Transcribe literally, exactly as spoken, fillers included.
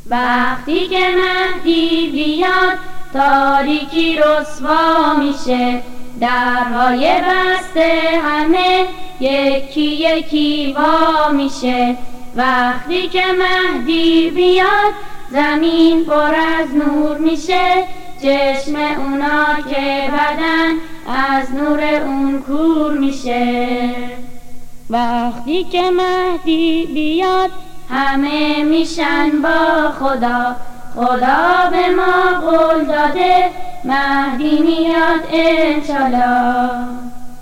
وقتی که مهدی بیاد تاریکی رسوا میشه، درهای بسته همه یکی یکی وا میشه. وقتی که مهدی بیاد زمین پر از نور میشه، چشم اونا که بدن از نور اون کور میشه. وقتی که مهدی بیاد همه میشن با خدا، خدا به ما قول داده مهدی میاد انشالله.